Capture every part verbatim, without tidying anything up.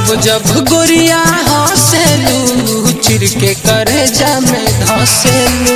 जब जब गोरिया हंसेलू चिर के करेजा में धसेलू।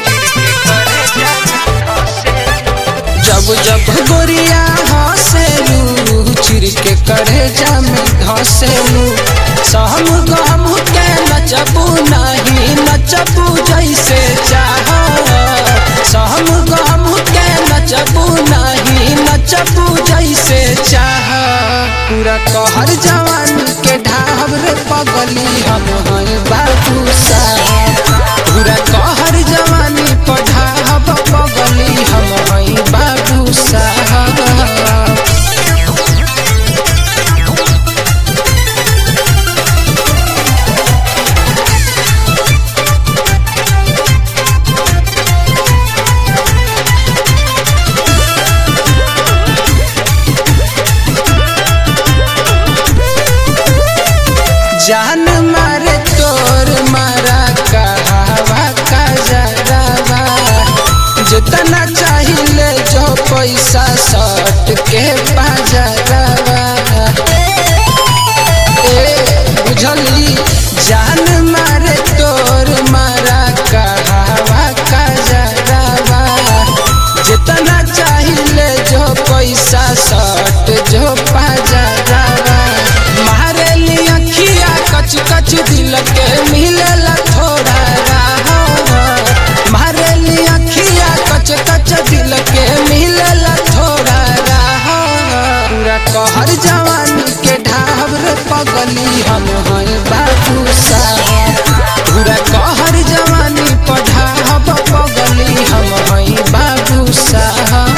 जब जब गोरिया हंसेलू चिर के करेजा में धसेलू। सहम गम के नचबू नहीं नचबू जैसे चाह। सहम गम के नचबू नहीं नचबू जैसे चाह। पूरा कहर जवान के ढाब रे पगली हम हैं बाबू साहब। पूरा कहर जवानी पढ़ाब पगली हम हैं बाबू साहब। जान मारे तोर मारा कहवा का जरावा। जितना चाहिए जो पैसा सट के बाजरावा। ए बुझली जान मारे तोर मारा कहवा का जरावा। जितना चाहिए जो पैसा सट जो बाजरावा। मारे लिया कच कच दिल के मिलेला थोड़ा राह। मारे लिया खिया कच कच दिल के मिलेला थोड़ा राह। पूरा कहर जवान के ढाब रे पगली हम हैं बाबू साहब। पूरा कहर जवानी पढ़ाब पगली हम हैं बाबू साहब।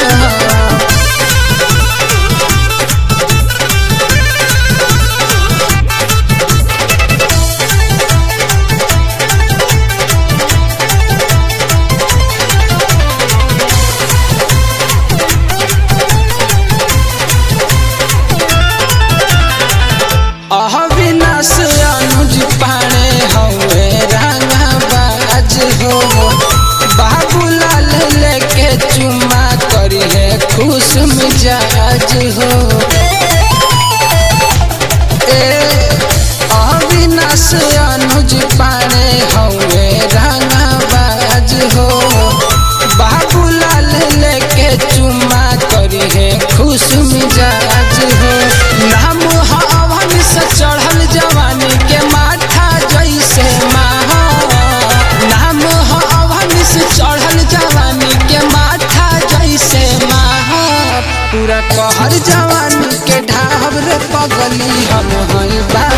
अविनाश अनुज पाने हवे रंगबाज हो। बाबूलाल लेके चुम्मा करिए खुश मिजाज हो। ए अविनाश अनुज पाने हवे रंगबाज हो। बाबूलाल लेके चुम्मा करिए खुश मिजाज हो। नाम से चढ़ल जवानी के माथा जैसे माह। नाम हवानी से चढ़ल जवानी के माथा जैसे माह। पूरा कहर जवानी के ढाब रे पगली हम हैं।